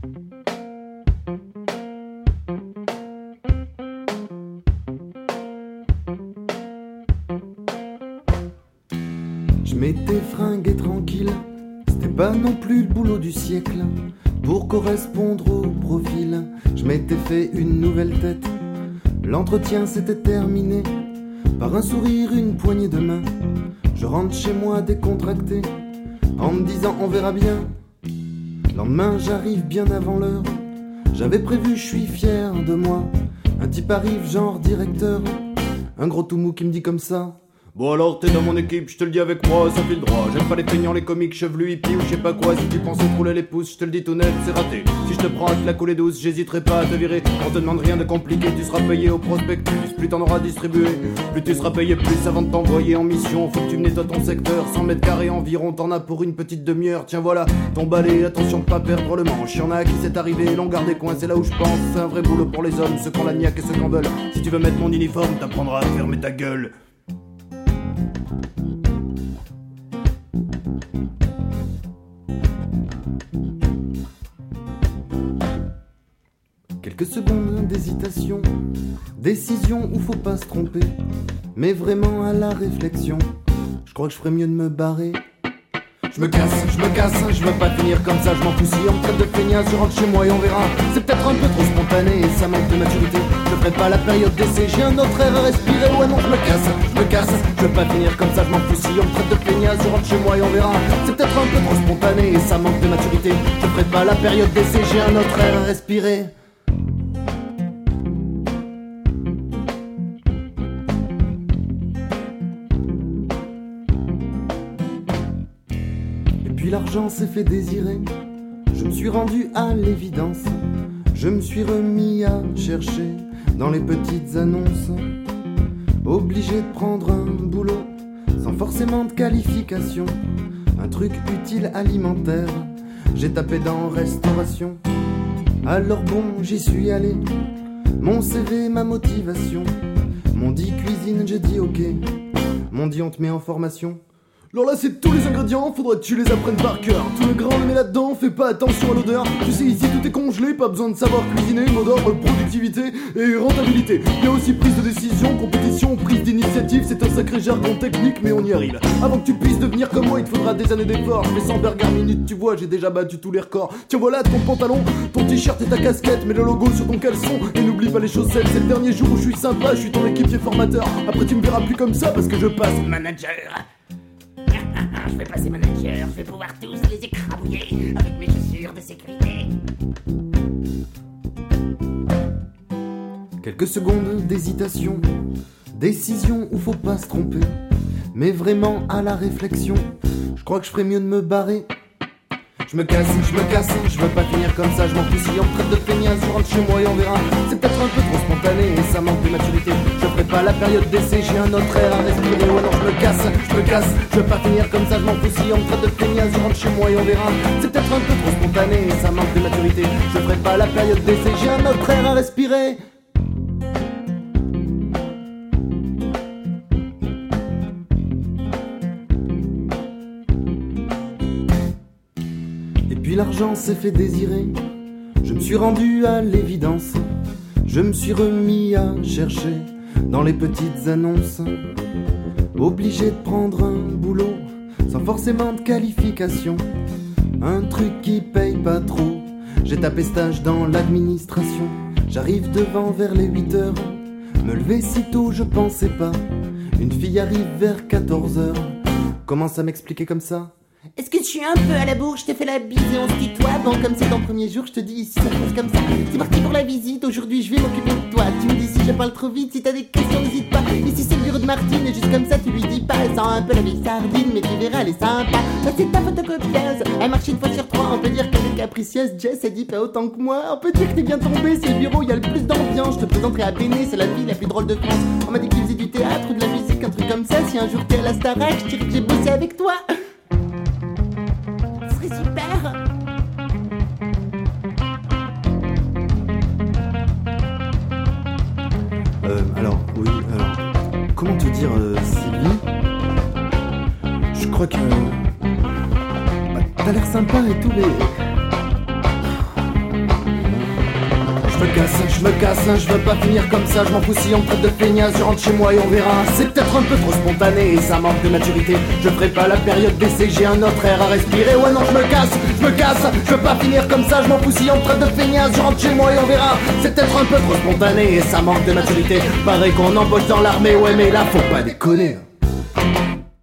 Je m'étais fringué tranquille, c'était pas non plus le boulot du siècle. Pour correspondre au profil, je m'étais fait une nouvelle tête. L'entretien s'était terminé par un sourire, une poignée de main. Je rentre chez moi décontracté en me disant on verra bien. Lendemain j'arrive bien avant l'heure. J'avais prévu, je suis fier de moi. Un type arrive genre directeur, un gros tout mou qui me dit comme ça: bon alors t'es dans mon équipe, je te le dis avec moi, ça file droit. J'aime pas les peignants, les comiques, chevelus, hippies ou je sais pas quoi. Si tu penses te rouler les pouces, je te le dis tout net, c'est raté. Si je te prends avec la coulée douce, j'hésiterai pas à te virer. On te demande rien de compliqué, tu seras payé au prospectus. Plus t'en auras distribué, plus tu seras payé plus avant de t'envoyer en mission. Faut que tu me nettoies ton secteur, 100 mètres carrés environ, t'en as pour une petite demi-heure. Tiens voilà, ton balai, attention de pas perdre le manche. Y'en a qui s'est arrivé, l'ont gardé coin, c'est là où je pense. C'est un vrai boulot pour les hommes, ceux qui ont la niaque et ceux qui en veulent. Si tu veux mettre mon uniforme, t'apprendras à fermer ta gueule. Quelques secondes d'hésitation, décision où faut pas se tromper, mais vraiment à la réflexion, je crois que je ferais mieux de me barrer. Je me casse, je veux pas finir comme ça, je m'en fous si on me traite de feignasse, je rentre chez moi et on verra. C'est peut-être un peu trop spontané et ça manque de maturité. Je ferai pas la période d'essai, j'ai un autre air à respirer. Ouais non, je me casse, je veux pas finir comme ça, je m'en fous si on me traite de feignasse, je rentre chez moi et on verra. C'est peut-être un peu trop spontané et ça manque de maturité. Je ferai pas la période d'essai, j'ai un autre air à respirer. Puis l'argent s'est fait désirer, je me suis rendu à l'évidence. Je me suis remis à chercher dans les petites annonces. Obligé de prendre un boulot sans forcément de qualification. Un truc utile alimentaire, j'ai tapé dans restauration. Alors bon, j'y suis allé, mon CV, ma motivation. M'ont dit cuisine, j'ai dit ok. M'ont dit on te met en formation. Alors là c'est tous les ingrédients, faudrait que tu les apprennes par cœur. Tout le grain on le met là-dedans, fais pas attention à l'odeur. Tu sais ici tout est congelé, pas besoin de savoir cuisiner. Mot d'ordre, productivité et rentabilité. Il y a aussi prise de décision, compétition, prise d'initiative. C'est un sacré jargon technique mais on y arrive. Avant que tu puisses devenir comme moi il te faudra des années d'efforts. Je fais 100 burgers minutes, tu vois j'ai déjà battu tous les records. Tiens voilà ton pantalon, ton t-shirt et ta casquette. Mets le logo sur ton caleçon et n'oublie pas les chaussettes. C'est le dernier jour où je suis sympa, je suis ton équipier formateur. Après tu me verras plus comme ça parce que je passe manager. Je vais passer manager, je vais pouvoir tous les écrabouiller avec mes chaussures de sécurité. Quelques secondes d'hésitation, décision où faut pas se tromper, mais vraiment à la réflexion, je crois que je ferais mieux de me barrer. Je me casse, je veux pas finir comme ça, je m'en fous si on me traite de feignasse, je rentre chez moi et on verra. C'est peut-être un peu trop spontané et ça manque de maturité. Je ferai pas la période d'essai, j'ai un autre air à respirer. Ouais non, je me casse, je veux pas finir comme ça, je m'en fous si on me traite de feignasse, je rentre chez moi et on verra. C'est peut-être un peu trop spontané et ça manque de maturité. Je ferai pas la période d'essai, j'ai un autre air à respirer. Puis l'argent s'est fait désirer, je me suis rendu à l'évidence. Je me suis remis à chercher dans les petites annonces. Obligé de prendre un boulot sans forcément de qualification. Un truc qui paye pas trop, j'ai tapé stage dans l'administration. J'arrive devant vers les 8h, me lever si tôt je pensais pas. Une fille arrive vers 14h, commence à m'expliquer comme ça. Est-ce que je suis un peu à la bourre, je t'ai fait la bise et on se tutoie. Bon comme c'est ton premier jour, je te dis ici ça se passe comme ça. C'est parti pour la visite, aujourd'hui je vais m'occuper de toi. Tu me dis si je parle trop vite, si t'as des questions n'hésite pas. Ici c'est le bureau de Martine et juste comme ça tu lui dis pas. Elle sent un peu la vieille sardine mais tu verras elle est sympa. Ça c'est ta photocopieuse, elle marche une fois sur 3. On peut dire qu'elle est capricieuse, Jess elle dit pas autant que moi. On peut dire que t'es bien tombé, c'est le bureau, y a le plus d'ambiance. Je te présenterai à Béné, c'est la ville la plus drôle de France. On m'a dit qu'il faisait du théâtre ou de la musique, un truc comme ça. Si un jour t'es à la Starac, je dirais que j'ai bossé avec toi. Super. Alors, comment te dire, Sylvie? Je crois que... t'as l'air sympa et tout, mais... je me casse, je veux pas finir comme ça, je m'en fous si on me traite de feignasse, je rentre chez moi et on verra. C'est peut-être un peu trop spontané et ça manque de maturité. Je ferai pas la période d'essai, j'ai un autre air à respirer. Ouais non, je me casse, je veux pas finir comme ça, je m'en fous si on me traite de feignasse, je rentre chez moi et on verra. C'est peut-être un peu trop spontané et ça manque de maturité. Paraît qu'on embauche dans l'armée, ouais mais là faut pas déconner.